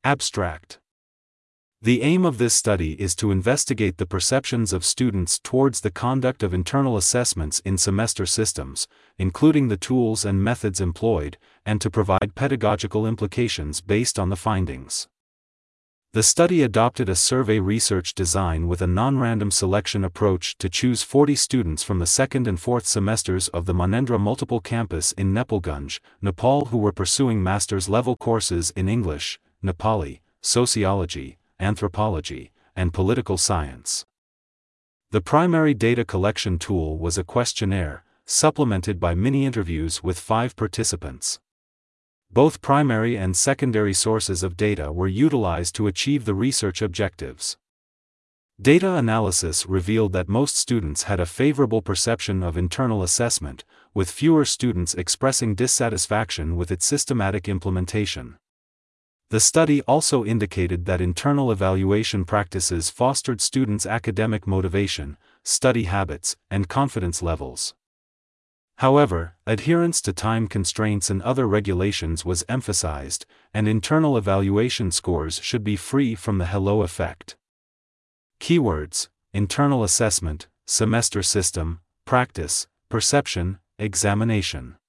Abstract. The aim of this study is to investigate the perceptions of students towards the conduct of internal assessments in semester systems, including the tools and methods employed, and to provide pedagogical implications based on the findings. The study adopted a survey research design with a non-random selection approach to choose 40 students from the second and fourth semesters of the Manendra Multiple Campus in Nepalgunj, Nepal who were pursuing master's level courses in English, Nepali, sociology, anthropology, and political science. The primary data collection tool was a questionnaire, supplemented by mini-interviews with 5 participants. Both primary and secondary sources of data were utilized to achieve the research objectives. Data analysis revealed that most students had a favorable perception of internal assessment, with fewer students expressing dissatisfaction with its systematic implementation. The study also indicated that internal evaluation practices fostered students' academic motivation, study habits, and confidence levels. However, adherence to time constraints and other regulations was emphasized, and internal evaluation scores should be free from the halo effect. Keywords: internal assessment, semester system, practice, perception, examination.